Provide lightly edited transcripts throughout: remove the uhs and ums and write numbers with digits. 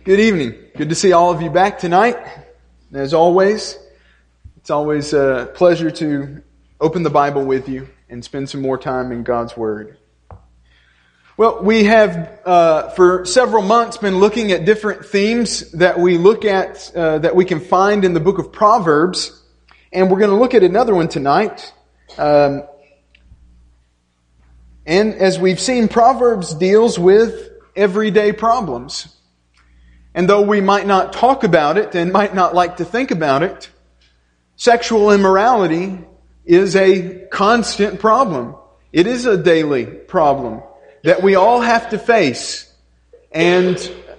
Good evening. Good to see all of you back tonight. As always, it's always a pleasure to open the Bible with you and spend some more time in God's Word. Well, we have for several months been looking at different themes that we look at, that we can find in the book of Proverbs. And we're going to look at another one tonight. And as we've seen, Proverbs deals with everyday problems. And though we might not talk about it and might not like to think about it, sexual immorality is a constant problem. It is a daily problem that we all have to face. And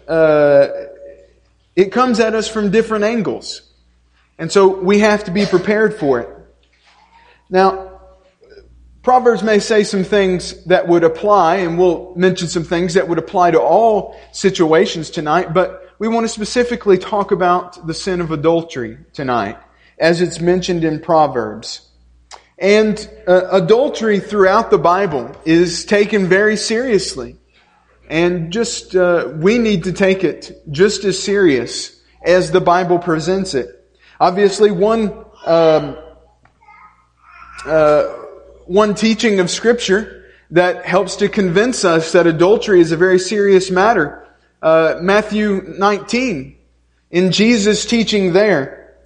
it comes at us from different angles. And so we have to be prepared for it. Now, Proverbs may say some things that would apply, and we'll mention some things that would apply to all situations tonight, but we want to specifically talk about the sin of adultery tonight, as it's mentioned in Proverbs. And adultery throughout the Bible is taken very seriously. And we need to take it just as serious as the Bible presents it. Obviously, one teaching of Scripture that helps to convince us that adultery is a very serious matter. Matthew 19, in Jesus' teaching there,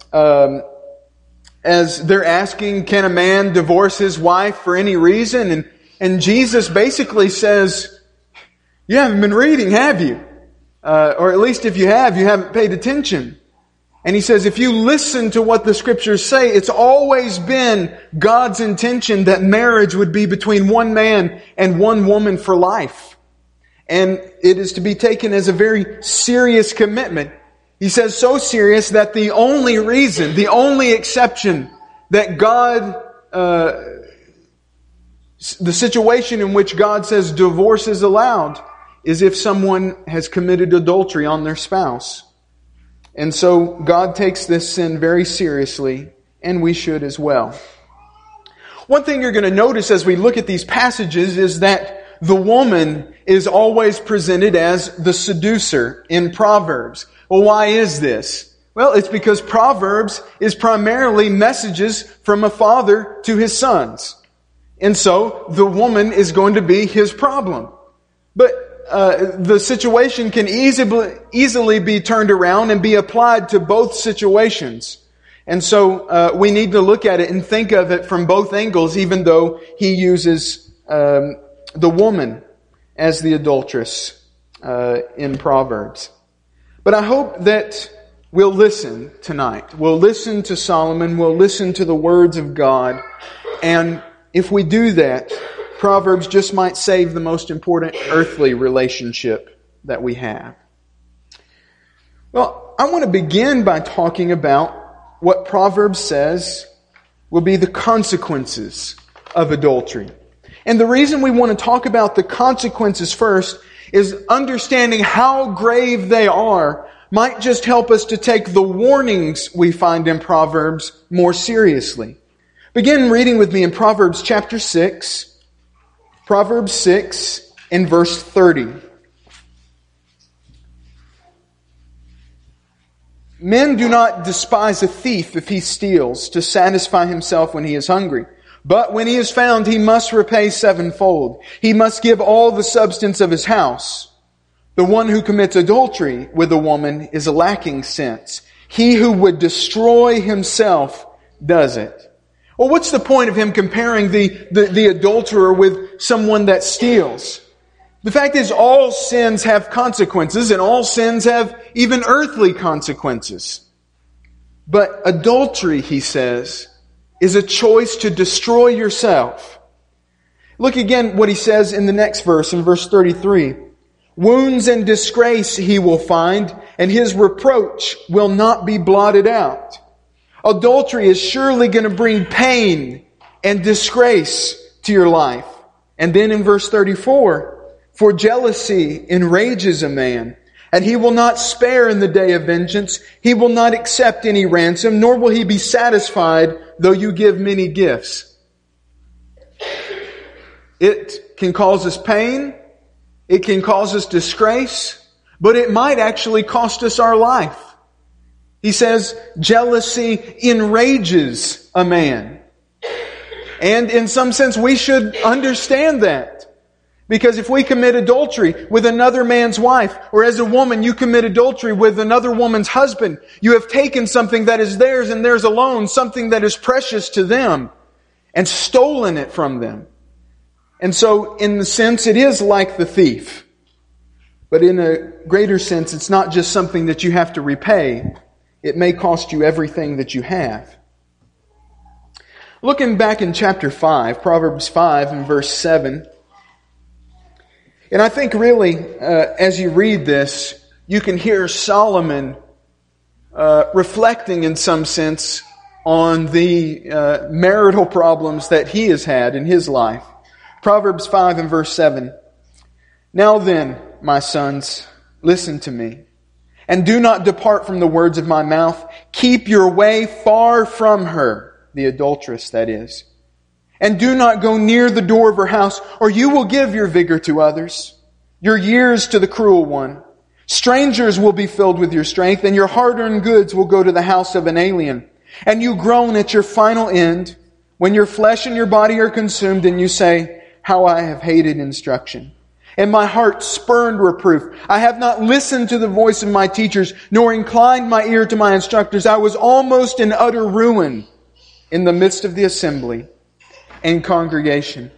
as they're asking, can a man divorce his wife for any reason? And Jesus basically says, you haven't been reading, have you? Or at least if you have, you haven't paid attention. And He says, if you listen to what the Scriptures say, it's always been God's intention that marriage would be between one man and one woman for life. And it is to be taken as a very serious commitment. He says so serious that the only reason, the only exception that God, the situation in which God says divorce is allowed is if someone has committed adultery on their spouse. And so God takes this sin very seriously, and we should as well. One thing you're going to notice as we look at these passages is that the woman is always presented as the seducer in Proverbs. Well, why is this? Well, it's because Proverbs is primarily messages from a father to his sons. And so the woman is going to be his problem. But the situation can easily be turned around and be applied to both situations. And so we need to look at it and think of it from both angles, even though he uses the woman as the adulteress in Proverbs. But I hope that we'll listen tonight. We'll listen to Solomon. We'll listen to the words of God. And if we do that, Proverbs just might save the most important earthly relationship that we have. Well, I want to begin by talking about what Proverbs says will be the consequences of adultery. And the reason we want to talk about the consequences first is understanding how grave they are might just help us to take the warnings we find in Proverbs more seriously. Begin reading with me in Proverbs chapter 6. Proverbs 6 and verse 30. Men do not despise a thief if he steals, to satisfy himself when he is hungry. But when he is found, he must repay sevenfold. He must give all the substance of his house. The one who commits adultery with a woman is lacking sense. He who would destroy himself does it. Well, what's the point of him comparing the adulterer with someone that steals? The fact is, all sins have consequences, and all sins have even earthly consequences. But adultery, he says, is a choice to destroy yourself. Look again what he says in the next verse, in verse 33. Wounds and disgrace he will find, and his reproach will not be blotted out. Adultery is surely going to bring pain and disgrace to your life. And then in verse 34, for jealousy enrages a man, and he will not spare in the day of vengeance. He will not accept any ransom, nor will he be satisfied though you give many gifts. It can cause us pain. It can cause us disgrace. but it might actually cost us our life. He says, jealousy enrages a man. And in some sense, we should understand that. Because if we commit adultery with another man's wife, or as a woman, you commit adultery with another woman's husband, you have taken something that is theirs and theirs alone, something that is precious to them, and stolen it from them. And so, in the sense, it is like the thief. But in a greater sense, it's not just something that you have to repay. It may cost you everything that you have. Looking back in chapter 5, Proverbs 5 and verse 7, and I think really, as you read this, you can hear Solomon reflecting in some sense on the marital problems that he has had in his life. Proverbs 5 and verse 7. Now then, my sons, listen to me, and do not depart from the words of my mouth. Keep your way far from her, the adulteress that is. And do not go near the door of her house, or you will give your vigor to others, your years to the cruel one. Strangers will be filled with your strength, and your hard-earned goods will go to the house of an alien. And you groan at your final end, when your flesh and your body are consumed, and you say, how I have hated instruction. And my heart spurned reproof. I have not listened to the voice of my teachers, nor inclined my ear to my instructors. I was almost in utter ruin in the midst of the assembly and congregation.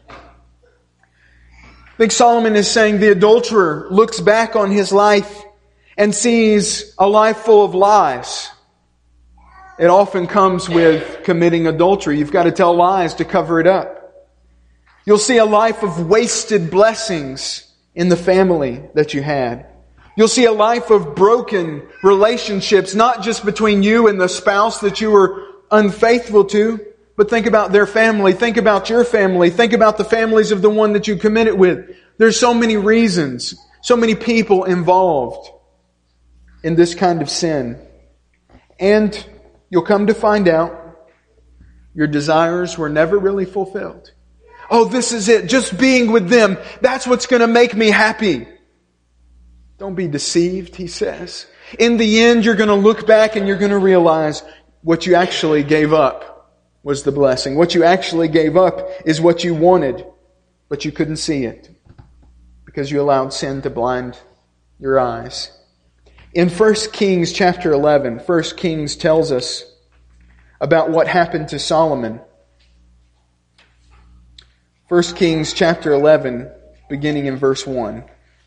I think Solomon is saying the adulterer looks back on his life and sees a life full of lies. It often comes with committing adultery. You've got to tell lies to cover it up. You'll see a life of wasted blessings in the family that you had. You'll see a life of broken relationships, not just between you and the spouse that you were unfaithful to, but think about their family. Think about your family. Think about the families of the one that you committed with. There's so many reasons, so many people involved in this kind of sin. And you'll come to find out your desires were never really fulfilled. Oh, this is it. Just being with them. That's what's going to make me happy. Don't be deceived, he says. In the end, you're going to look back and you're going to realize what you actually gave up was the blessing. What you actually gave up is what you wanted, but you couldn't see it because you allowed sin to blind your eyes. In 1 Kings chapter 11, 1 Kings tells us about what happened to Solomon. 1 Kings chapter 11, beginning in verse 1.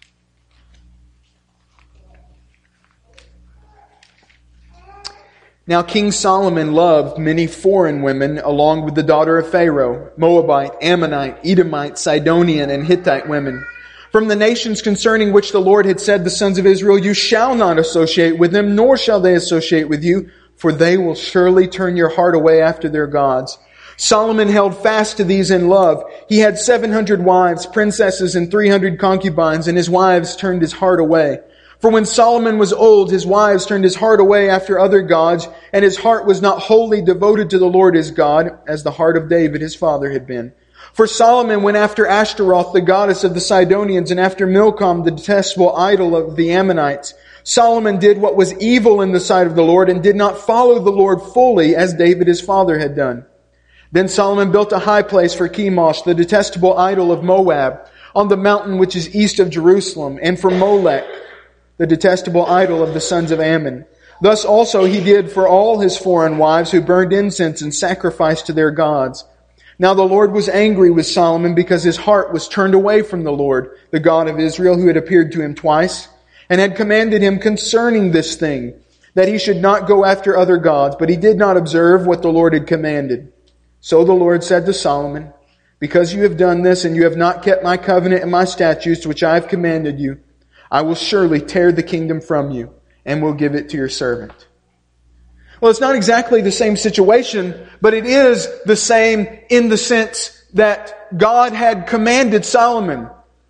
Now King Solomon loved many foreign women along with the daughter of Pharaoh, Moabite, Ammonite, Edomite, Sidonian, and Hittite women, from the nations concerning which the Lord had said, the sons of Israel, you shall not associate with them, nor shall they associate with you, for they will surely turn your heart away after their gods. Solomon held fast to these in love. He had 700 wives, princesses, and 300 concubines, and his wives turned his heart away. For when Solomon was old, his wives turned his heart away after other gods, and his heart was not wholly devoted to the Lord his God, as the heart of David his father had been. For Solomon went after Ashtaroth, the goddess of the Sidonians, and after Milcom, the detestable idol of the Ammonites. Solomon did what was evil in the sight of the Lord, and did not follow the Lord fully, as David his father had done. Then Solomon built a high place for Chemosh, the detestable idol of Moab, on the mountain which is east of Jerusalem, and for Molech, the detestable idol of the sons of Ammon. Thus also he did for all his foreign wives who burned incense and sacrificed to their gods. Now the Lord was angry with Solomon because his heart was turned away from the Lord, the God of Israel, who had appeared to him twice, and had commanded him concerning this thing, that he should not go after other gods, but he did not observe what the Lord had commanded. So the Lord said to Solomon, because you have done this and you have not kept my covenant and my statutes which I have commanded you, I will surely tear the kingdom from you and will give it to your servant. Well, it's not exactly the same situation, but it is the same in the sense that God had commanded Solomon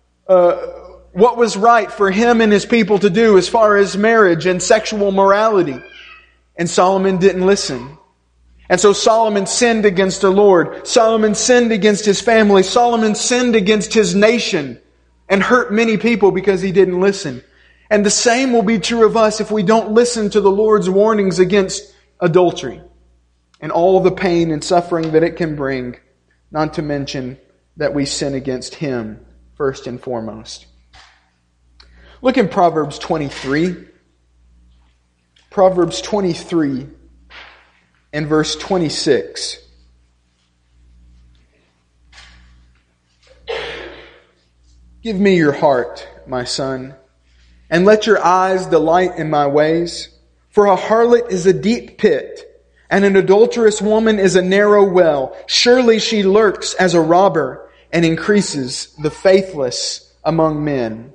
what was right for him and his people to do as far as marriage and sexual morality. And Solomon didn't listen. And so Solomon sinned against the Lord. Solomon sinned against his family. Solomon sinned against his nation and hurt many people because he didn't listen. And the same will be true of us if we don't listen to the Lord's warnings against adultery and all the pain and suffering that it can bring, not to mention that we sin against Him first and foremost. Look in Proverbs 23. Proverbs 23 and verse 26. Give me your heart, my son, and let your eyes delight in my ways. For a harlot is a deep pit, and an adulterous woman is a narrow well. Surely she lurks as a robber and increases the faithless among men.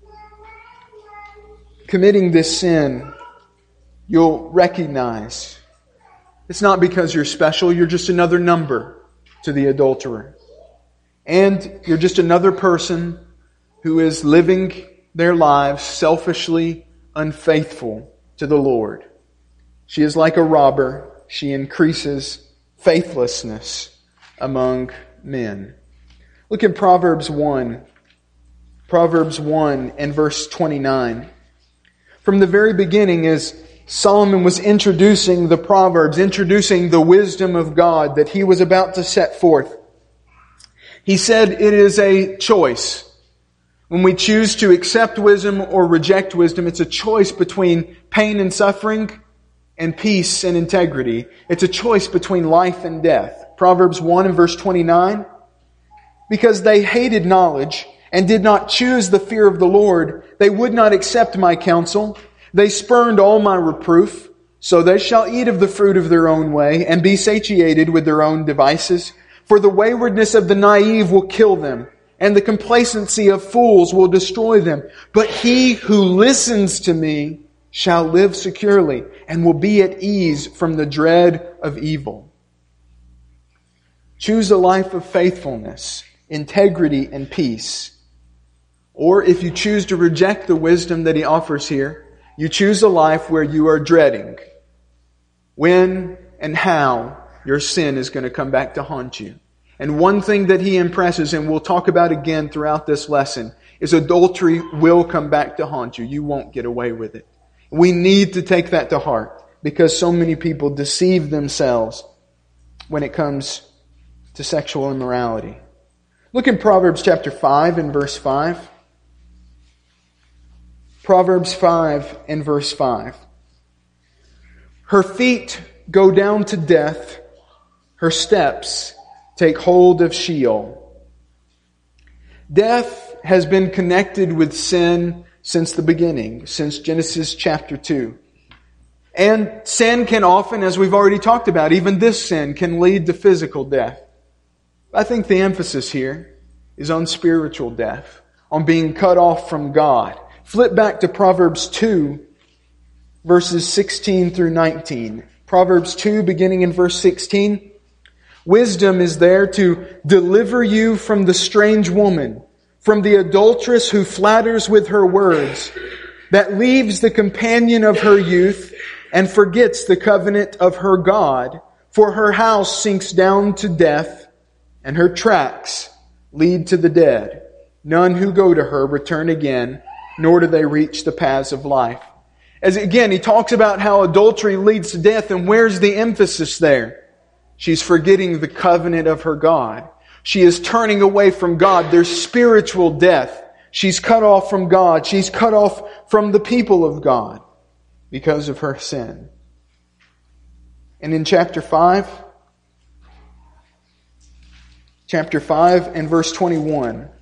Committing this sin, you'll recognize it's not because you're special, you're just another number to the adulterer. And you're just another person who is living their lives selfishly unfaithful to the Lord. She is like a robber. She increases faithlessness among men. Look at Proverbs 1. Proverbs 1 and verse 29. From the very beginning, as Solomon was introducing the Proverbs, introducing the wisdom of God that he was about to set forth, he said it is a choice. When we choose to accept wisdom or reject wisdom, it's a choice between pain and suffering and peace and integrity. It's a choice between life and death. Proverbs 1 and verse 29. Because they hated knowledge and did not choose the fear of the Lord, they would not accept my counsel. They spurned all my reproof. So they shall eat of the fruit of their own way and be satiated with their own devices. For the waywardness of the naive will kill them, and the complacency of fools will destroy them. But he who listens to me shall live securely and will be at ease from the dread of evil. Choose a life of faithfulness, integrity, and peace. Or if you choose to reject the wisdom that he offers here, you choose a life where you are dreading when and how your sin is going to come back to haunt you. And one thing that he impresses, and we'll talk about again throughout this lesson, is adultery will come back to haunt you. You won't get away with it. We need to take that to heart because so many people deceive themselves when it comes to sexual immorality. Look in Proverbs chapter 5 and verse 5. Proverbs 5 and verse 5. Her feet go down to death, her steps take hold of Sheol. Death has been connected with sin since the beginning, since Genesis chapter 2. And sin can often, as we've already talked about, even this sin can lead to physical death. I think the emphasis here is on spiritual death, on being cut off from God. Flip back to Proverbs 2, verses 16 through 19. Proverbs 2, beginning in verse 16. Wisdom is there to deliver you from the strange woman, from the adulteress who flatters with her words, that leaves the companion of her youth and forgets the covenant of her God. For her house sinks down to death, and her tracks lead to the dead. None who go to her return again, nor do they reach the paths of life. As again, he talks about how adultery leads to death, and where's the emphasis there? She's forgetting the covenant of her God. She is turning away from God. There's spiritual death. She's cut off from God. She's cut off from the people of God because of her sin. And in chapter 5 and verse 21.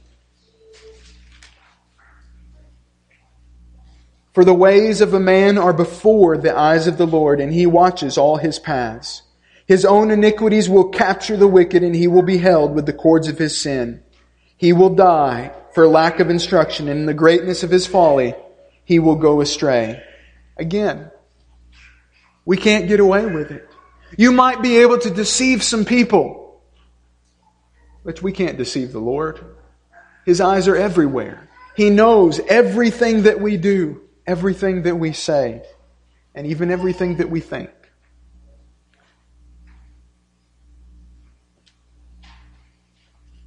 For the ways of a man are before the eyes of the Lord, and He watches all his paths. His own iniquities will capture the wicked, and he will be held with the cords of his sin. He will die for lack of instruction, and in the greatness of his folly, he will go astray. Again, we can't get away with it. You might be able to deceive some people, but we can't deceive the Lord. His eyes are everywhere. He knows everything that we do, everything that we say, and even everything that we think.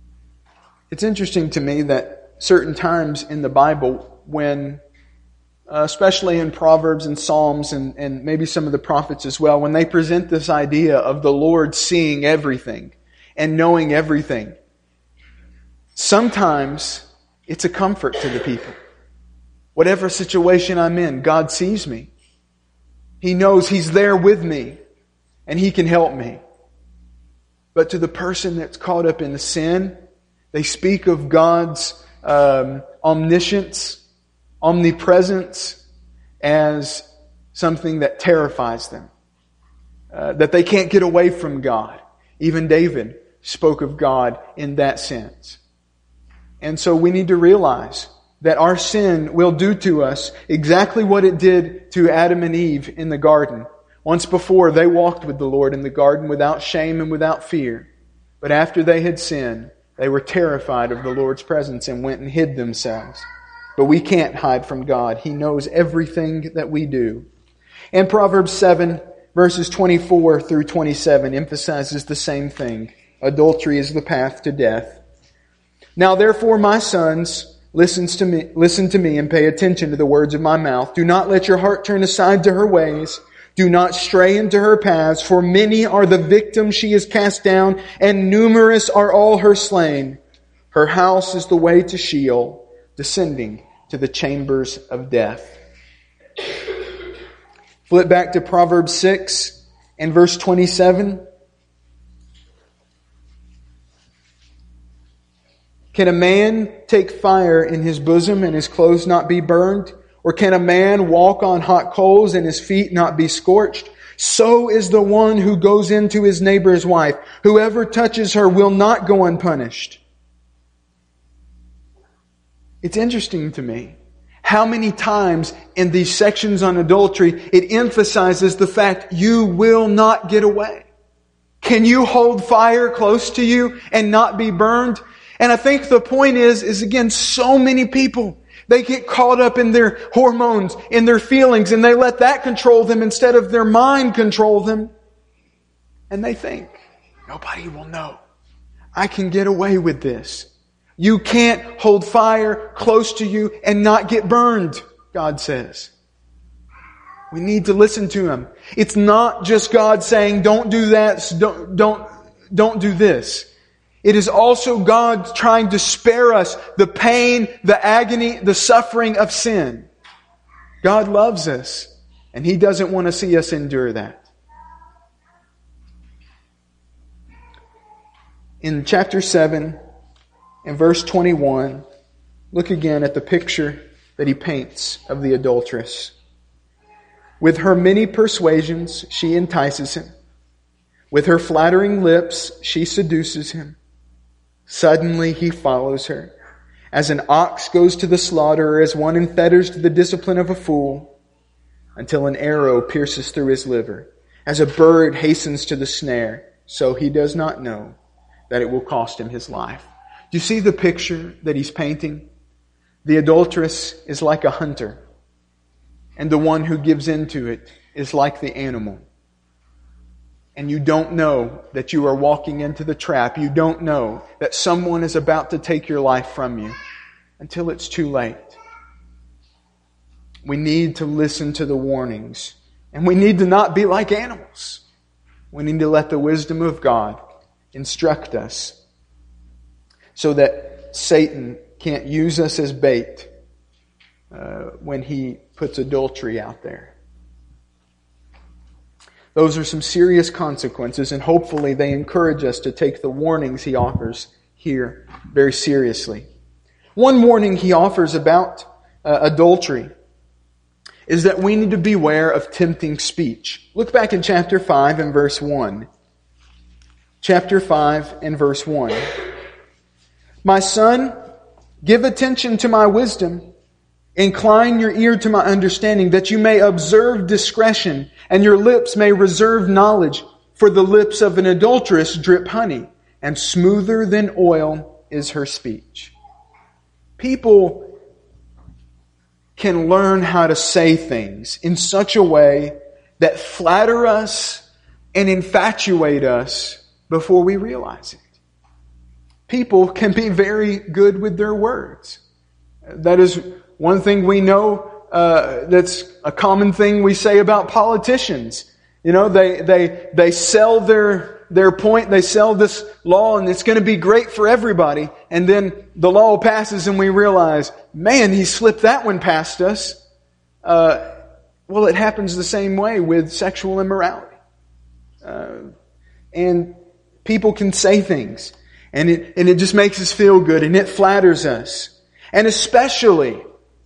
It's interesting to me that certain times in the Bible when especially in Proverbs and Psalms and maybe some of the prophets as well, when they present this idea of the Lord seeing everything and knowing everything, sometimes it's a comfort to the people. Whatever situation I'm in, God sees me. He knows He's there with me and He can help me. But to the person that's caught up in the sin, they speak of God's omniscience, omnipresence as something that terrifies them. That they can't get away from God. Even David spoke of God in that sense. And so we need to realize that our sin will do to us exactly what it did to Adam and Eve in the garden. Once before, they walked with the Lord in the garden without shame and without fear. But after they had sinned, they were terrified of the Lord's presence and went and hid themselves. But we can't hide from God. He knows everything that we do. And Proverbs 7, verses 24 through 27 emphasizes the same thing. Adultery is the path to death. Now therefore, my sons, listen to me and pay attention to the words of my mouth. Do not let your heart turn aside to her ways. Do not stray into her paths, for many are the victims she has cast down, and numerous are all her slain. Her house is the way to Sheol, descending to the chambers of death. Flip back to Proverbs 6 and verse 27. Can a man take fire in his bosom and his clothes not be burned? Or can a man walk on hot coals and his feet not be scorched? So is the one who goes into his neighbor's wife. Whoever touches her will not go unpunished. It's interesting to me how many times in these sections on adultery it emphasizes the fact you will not get away. Can you hold fire close to you and not be burned? And I think the point is again, so many people, they get caught up in their hormones, in their feelings, and they let that control them instead of their mind control them. And they think, nobody will know. I can get away with this. You can't hold fire close to you and not get burned, God says. We need to listen to Him. It's not just God saying, don't do that, don't do this. It is also God trying to spare us the pain, the agony, the suffering of sin. God loves us, and He doesn't want to see us endure that. In chapter 7, in verse 21, look again at the picture that he paints of the adulteress. With her many persuasions, she entices him. With her flattering lips, she seduces him. Suddenly he follows her, as an ox goes to the slaughter, or as one in fetters to the discipline of a fool, until an arrow pierces through his liver. As a bird hastens to the snare, so he does not know that it will cost him his life. Do you see the picture that he's painting? The adulteress is like a hunter, and the one who gives into it is like the animal. And you don't know that you are walking into the trap. You don't know that someone is about to take your life from you until it's too late. We need to listen to the warnings. And we need to not be like animals. We need to let the wisdom of God instruct us so that Satan can't use us as bait when he puts adultery out there. Those are some serious consequences, and hopefully they encourage us to take the warnings he offers here very seriously. One warning he offers about adultery is that we need to beware of tempting speech. Look back in chapter 5 and verse 1. Chapter 5 and verse 1. My son, give attention to my wisdom. Incline your ear to my understanding, that you may observe discretion, and your lips may reserve knowledge. For the lips of an adulteress drip honey, and smoother than oil is her speech. People can learn how to say things in such a way that flatter us and infatuate us before we realize it. People can be very good with their words. That is one thing we know that's a common thing we say about politicians. You know, they sell their point, they sell this law, and it's going to be great for everybody. And then the law passes and we realize, man, he slipped that one past us. Well, it happens the same way with sexual immorality. And people can say things, and it just makes us feel good, and it flatters us. And especially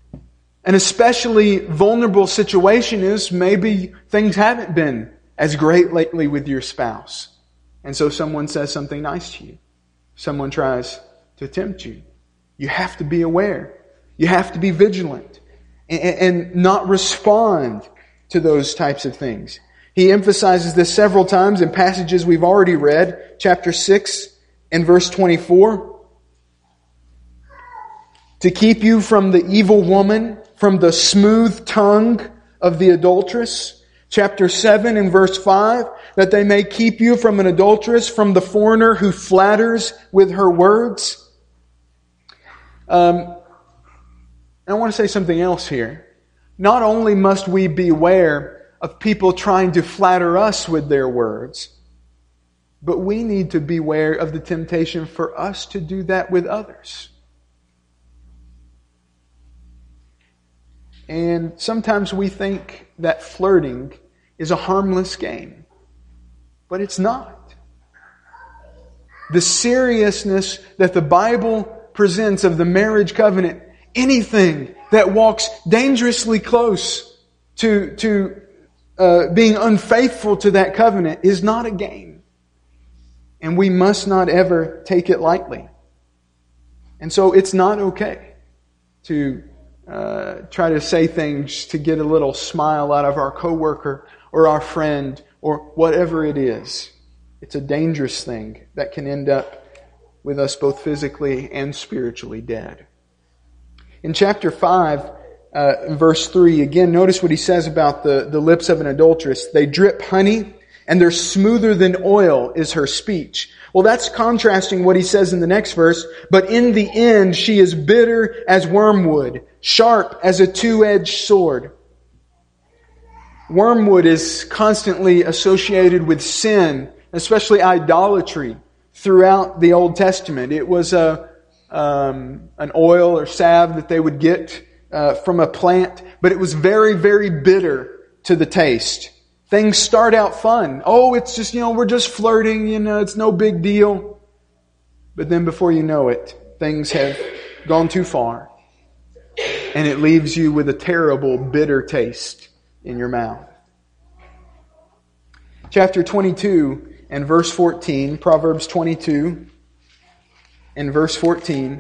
vulnerable situation is maybe things haven't been as great lately with your spouse. And so someone says something nice to you. Someone tries to tempt you. You have to be aware. You have to be vigilant and not respond to those types of things. He emphasizes this several times in passages we've already read. Chapter 6 and verse 24. To keep you from the evil woman, from the smooth tongue of the adulteress. Chapter 7 and verse 5, that they may keep you from an adulteress, from the foreigner who flatters with her words. And I want to say something else here. Not only must we beware of people trying to flatter us with their words, but we need to beware of the temptation for us to do that with others. And sometimes we think that flirting is a harmless game. But it's not. The seriousness that the Bible presents of the marriage covenant, anything that walks dangerously close to being unfaithful to that covenant is not a game. And we must not ever take it lightly. And so it's not okay to try to say things to get a little smile out of our coworker or our friend or whatever it is. It's a dangerous thing that can end up with us both physically and spiritually dead. In chapter 5, verse 3, again, notice what he says about the lips of an adulteress. They drip honey, and they're smoother than oil is her speech. Well, that's contrasting what he says in the next verse. But in the end, she is bitter as wormwood, sharp as a two-edged sword. Wormwood is constantly associated with sin, especially idolatry, throughout the Old Testament. It was an oil or salve that they would get from a plant, but it was very, very bitter to the taste. Things start out fun. Oh, it's just, we're just flirting, it's no big deal. But then before you know it, things have gone too far. And it leaves you with a terrible, bitter taste in your mouth. Chapter 22 and verse 14, Proverbs 22 and verse 14.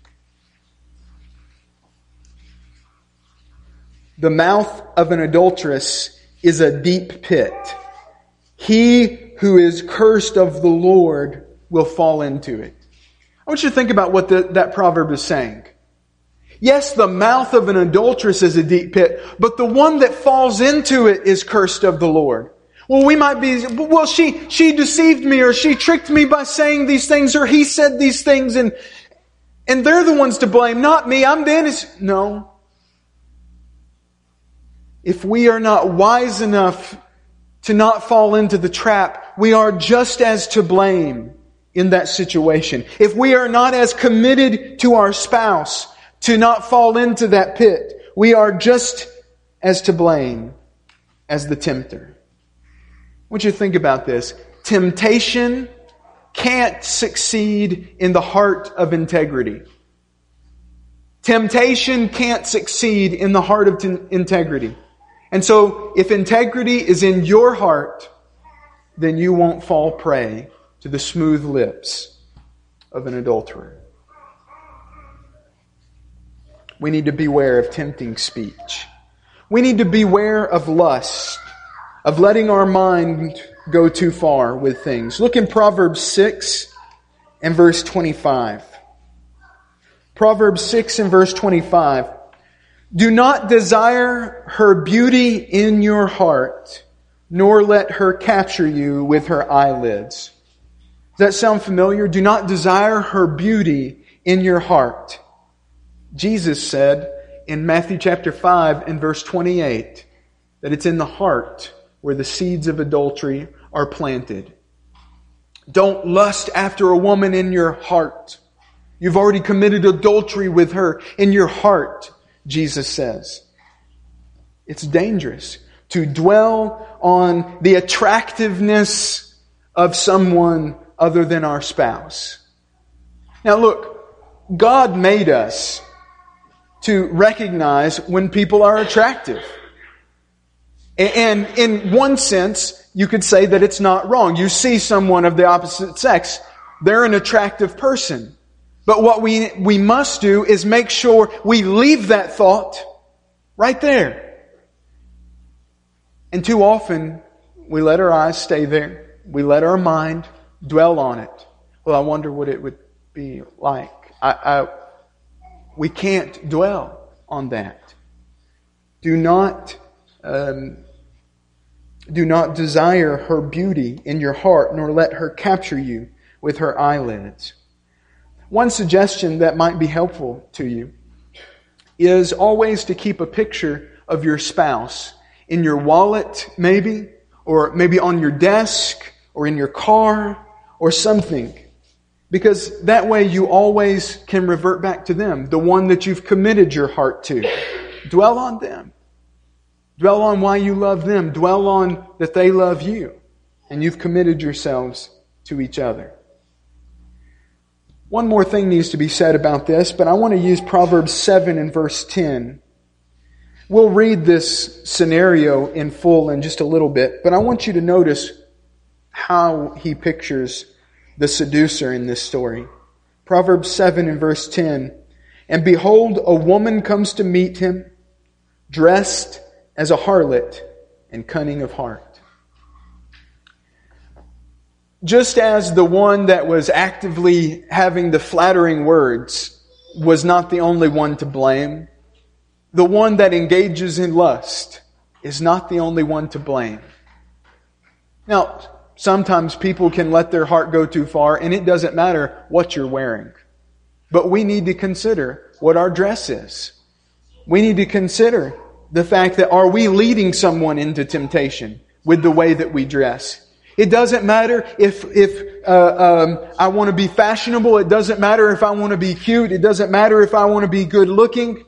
The mouth of an adulteress is a deep pit. He who is cursed of the Lord will fall into it. I want you to think about what that proverb is saying. Yes, the mouth of an adulteress is a deep pit, but the one that falls into it is cursed of the Lord. Well, we might be, she deceived me, or she tricked me by saying these things, or he said these things, and they're the ones to blame, not me. I'm the innocent. No. If we are not wise enough to not fall into the trap, we are just as to blame in that situation. If we are not as committed to our spouse to not fall into that pit, we are just as to blame as the tempter. I want you to think about this. Temptation can't succeed in the heart of integrity. Temptation can't succeed in the heart of integrity. And so, if integrity is in your heart, then you won't fall prey to the smooth lips of an adulterer. We need to beware of tempting speech. We need to beware of lust, of letting our mind go too far with things. Look in Proverbs 6 and verse 25. Proverbs 6 and verse 25. Do not desire her beauty in your heart, nor let her capture you with her eyelids. Does that sound familiar? Do not desire her beauty in your heart. Jesus said, in Matthew chapter 5 and verse 28 that it's in the heart where the seeds of adultery are planted. Don't lust after a woman in your heart. You've already committed adultery with her in your heart, Jesus says. It's dangerous to dwell on the attractiveness of someone other than our spouse. Now look, God made us to recognize when people are attractive. And in one sense, you could say that it's not wrong. You see someone of the opposite sex, they're an attractive person. But what we must do is make sure we leave that thought right there. And too often, we let our eyes stay there. We let our mind dwell on it. Well, I wonder what it would be like. We can't dwell on that. Do not desire her beauty in your heart, nor let her capture you with her eyelids. One suggestion that might be helpful to you is always to keep a picture of your spouse in your wallet, maybe, or maybe on your desk, or in your car, or something. Because that way you always can revert back to them, the one that you've committed your heart to. Dwell on them. Dwell on why you love them. Dwell on that they love you. And you've committed yourselves to each other. One more thing needs to be said about this, but I want to use Proverbs 7 and verse 10. We'll read this scenario in full in just a little bit, but I want you to notice how he pictures the seducer in this story. Proverbs 7 and verse 10. And behold, a woman comes to meet him, dressed as a harlot and cunning of heart. Just as the one that was actively having the flattering words was not the only one to blame, the one that engages in lust is not the only one to blame. Now, sometimes people can let their heart go too far, and it doesn't matter what you're wearing. But we need to consider what our dress is. We need to consider the fact that are we leading someone into temptation with the way that we dress? It doesn't matter if I want to be fashionable. It doesn't matter if I want to be cute. It doesn't matter if I want to be good looking.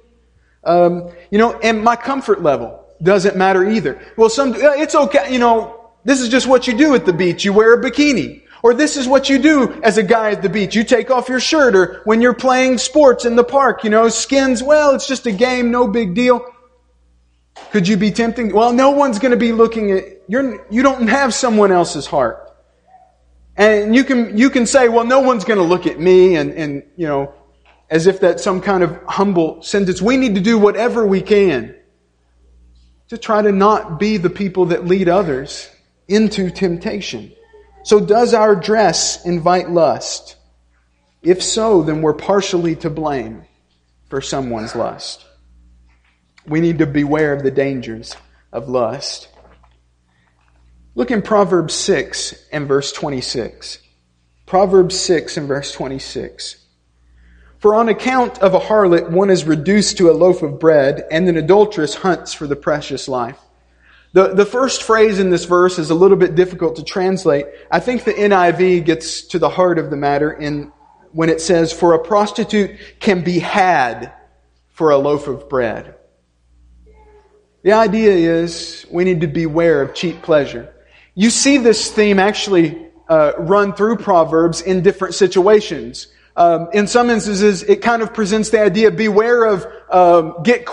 And my comfort level doesn't matter either. Well, it's okay. This is just what you do at the beach. You wear a bikini. Or this is what you do as a guy at the beach. You take off your shirt, or when you're playing sports in the park, skins, well, it's just a game, no big deal. Could you be tempting? Well, no one's going to be looking at, you don't have someone else's heart. And you can say, well, no one's going to look at me and as if that's some kind of humble sentence. We need to do whatever we can to try to not be the people that lead others into temptation. So does our dress invite lust? If so, then we're partially to blame for someone's lust. We need to beware of the dangers of lust. Look in Proverbs 6 and verse 26. Proverbs 6 and verse 26. For on account of a harlot, one is reduced to a loaf of bread, and an adulteress hunts for the precious life. The first phrase in this verse is a little bit difficult to translate. I think the NIV gets to the heart of the matter when it says, for a prostitute can be had for a loaf of bread. The idea is we need to beware of cheap pleasure. You see this theme actually run through Proverbs in different situations. In some instances, it kind of presents the idea, beware of get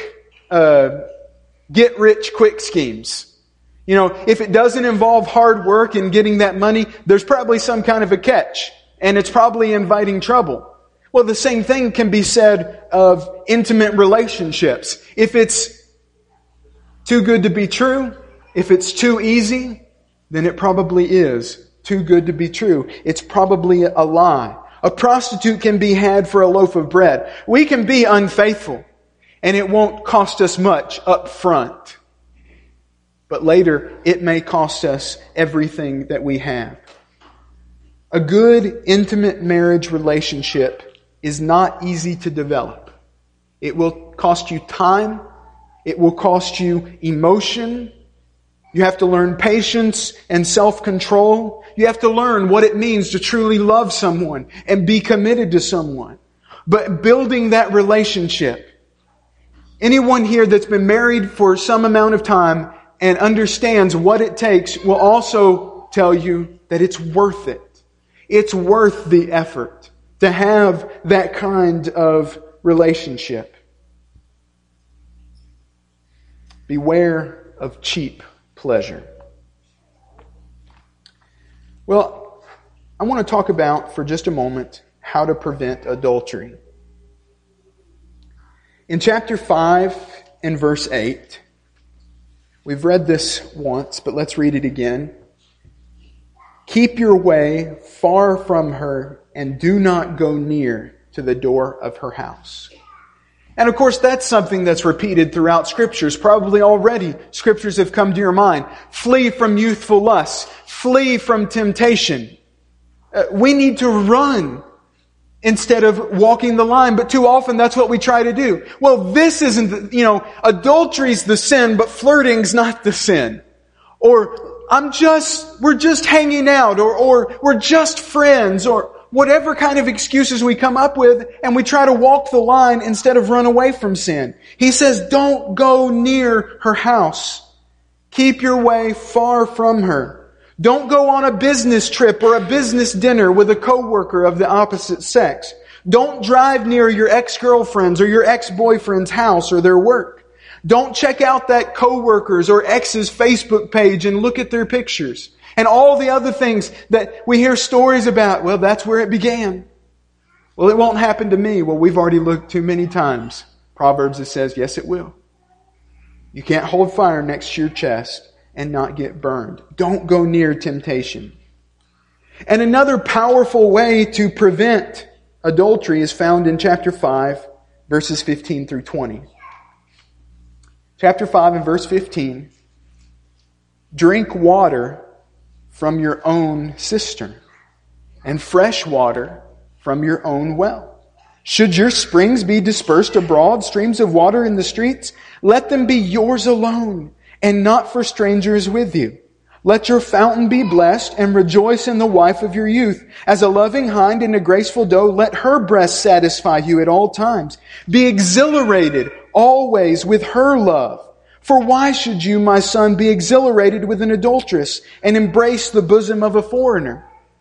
rich quick schemes. If it doesn't involve hard work and getting that money, there's probably some kind of a catch, and it's probably inviting trouble. Well, the same thing can be said of intimate relationships. If it's too good to be true, if it's too easy, then it probably is too good to be true. It's probably a lie. A prostitute can be had for a loaf of bread. We can be unfaithful, and it won't cost us much up front. But later, it may cost us everything that we have. A good, intimate marriage relationship is not easy to develop. It will cost you time. It will cost you emotion. You have to learn patience and self-control. You have to learn what it means to truly love someone and be committed to someone. But building that relationship, anyone here that's been married for some amount of time and understands what it takes will also tell you that it's worth it. It's worth the effort to have that kind of relationship. Beware of cheap pleasure. Well, I want to talk about for just a moment how to prevent adultery. In chapter 5 and verse 8, we've read this once, but let's read it again. Keep your way far from her and do not go near to the door of her house. And of course, that's something that's repeated throughout Scriptures. Probably already Scriptures have come to your mind. Flee from youthful lusts. Flee from temptation. We need to run instead of walking the line. But too often that's what we try to do. Well, this isn't, adultery's the sin, but flirting's not the sin. Or we're just hanging out, or we're just friends, or whatever kind of excuses we come up with, and we try to walk the line instead of run away from sin. He says, don't go near her house. Keep your way far from her. Don't go on a business trip or a business dinner with a coworker of the opposite sex. Don't drive near your ex-girlfriend's or your ex-boyfriend's house or their work. Don't check out that coworker's or ex's Facebook page and look at their pictures. And all the other things that we hear stories about. Well, that's where it began. Well, it won't happen to me. Well, we've already looked too many times. Proverbs, it says, yes, it will. You can't hold fire next to your chest and not get burned. Don't go near temptation. And another powerful way to prevent adultery is found in chapter 5, verses 15 through 20. Chapter 5 and verse 15. Drink water from your own cistern, and fresh water from your own well. Should your springs be dispersed abroad, streams of water in the streets, let them be yours alone, and not for strangers with you. Let your fountain be blessed, and rejoice in the wife of your youth. As a loving hind and a graceful doe, let her breast satisfy you at all times. Be exhilarated always with her love. For why should you, my son, be exhilarated with an adulteress and embrace the bosom of a foreigner?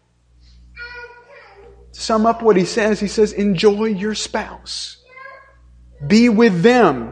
To sum up what he says, enjoy your spouse. Be with them.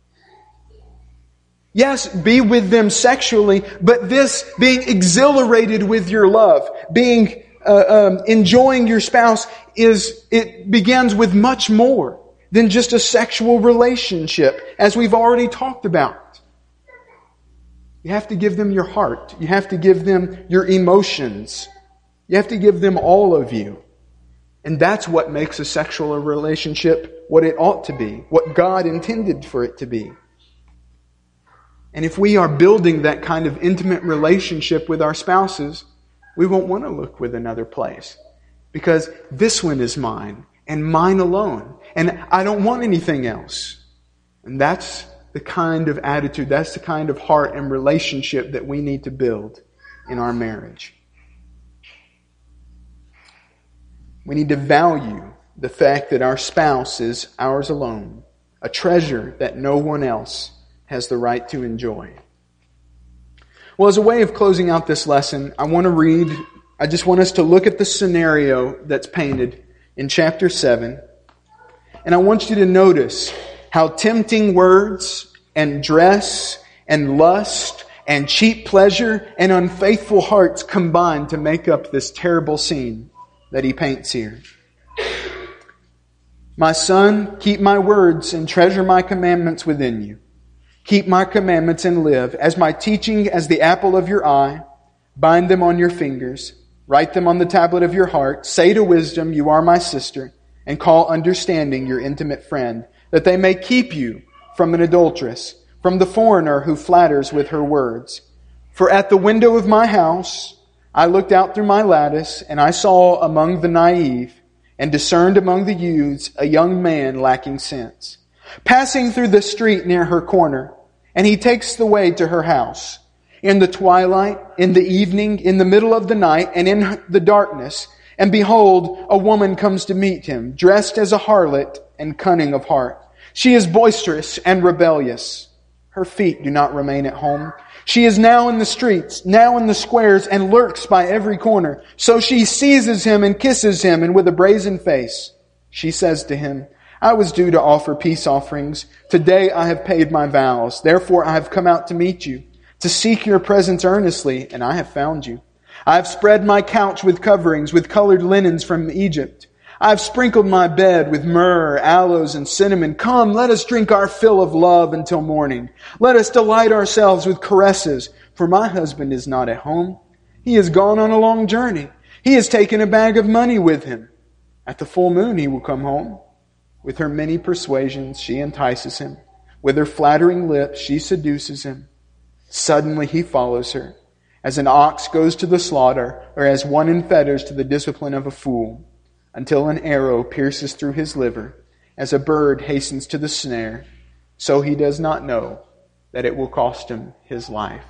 Yes, be with them sexually, but this being exhilarated with your love, being enjoying your spouse, it begins with much more than just a sexual relationship, as we've already talked about. You have to give them your heart. You have to give them your emotions. You have to give them all of you. And that's what makes a sexual relationship what it ought to be, what God intended for it to be. And if we are building that kind of intimate relationship with our spouses, we won't want to look with another place. Because this one is mine, and mine alone. And I don't want anything else. And that's the kind of attitude, that's the kind of heart and relationship that we need to build in our marriage. We need to value the fact that our spouse is ours alone, a treasure that no one else has the right to enjoy. Well, as a way of closing out this lesson, I just want us to look at the scenario that's painted in chapter 7. And I want you to notice how tempting words and dress and lust and cheap pleasure and unfaithful hearts combine to make up this terrible scene that he paints here. My son, keep my words and treasure my commandments within you. Keep my commandments and live. As my teaching as the apple of your eye, bind them on your fingers. Write them on the tablet of your heart. Say to wisdom, you are my sister, and call understanding your intimate friend, that they may keep you from an adulteress, from the foreigner who flatters with her words. For at the window of my house I looked out through my lattice, and I saw among the naive and discerned among the youths a young man lacking sense. passing through the street near her corner, and he takes the way to her house. In the twilight, in the evening, in the middle of the night, and in the darkness, and behold, a woman comes to meet him, dressed as a harlot and cunning of heart. She is boisterous and rebellious. Her feet do not remain at home. She is now in the streets, now in the squares, and lurks by every corner. So she seizes him and kisses him, and with a brazen face, she says to him, I was due to offer peace offerings. Today I have paid my vows. Therefore I have come out to meet you, to seek your presence earnestly, and I have found you. I have spread my couch with coverings, with colored linens from Egypt. I have sprinkled my bed with myrrh, aloes, and cinnamon. Come, let us drink our fill of love until morning. Let us delight ourselves with caresses, for my husband is not at home. He has gone on a long journey. He has taken a bag of money with him. At the full moon he will come home. With her many persuasions she entices him. With her flattering lips she seduces him. Suddenly he follows her, as an ox goes to the slaughter, or as one in fetters to the discipline of a fool, until an arrow pierces through his liver, as a bird hastens to the snare, so he does not know that it will cost him his life.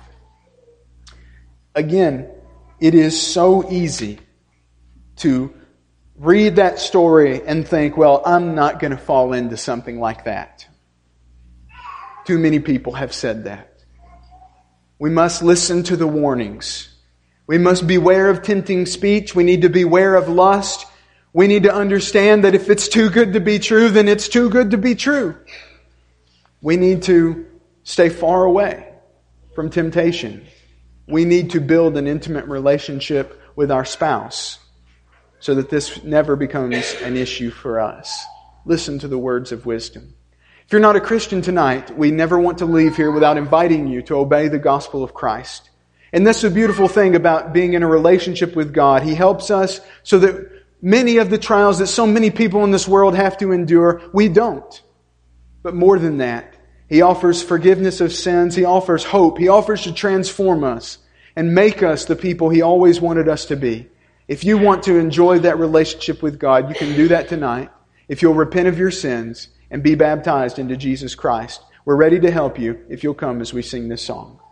Again, it is so easy to read that story and think, well, I'm not going to fall into something like that. Too many people have said that. We must listen to the warnings. We must beware of tempting speech. We need to beware of lust. We need to understand that if it's too good to be true, then it's too good to be true. We need to stay far away from temptation. We need to build an intimate relationship with our spouse so that this never becomes an issue for us. Listen to the words of wisdom. If you're not a Christian tonight, we never want to leave here without inviting you to obey the gospel of Christ. And that's the beautiful thing about being in a relationship with God. He helps us so that many of the trials that so many people in this world have to endure, we don't. But more than that, He offers forgiveness of sins. He offers hope. He offers to transform us and make us the people He always wanted us to be. If you want to enjoy that relationship with God, you can do that tonight. If you'll repent of your sins and be baptized into Jesus Christ. We're ready to help you if you'll come as we sing this song.